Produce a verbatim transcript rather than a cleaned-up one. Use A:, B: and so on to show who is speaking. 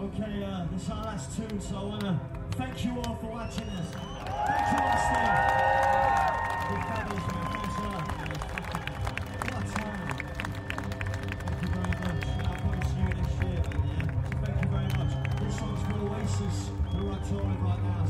A: Okay, uh, this is our last tune, so I want to thank you all for watching us. Thank you, Austin. You're fabulous, man. Thanks a lot. What a time. Thank you very much. I'll probably see you next year, yeah? So thank you very much. This song's for Oasis, who are touring right now.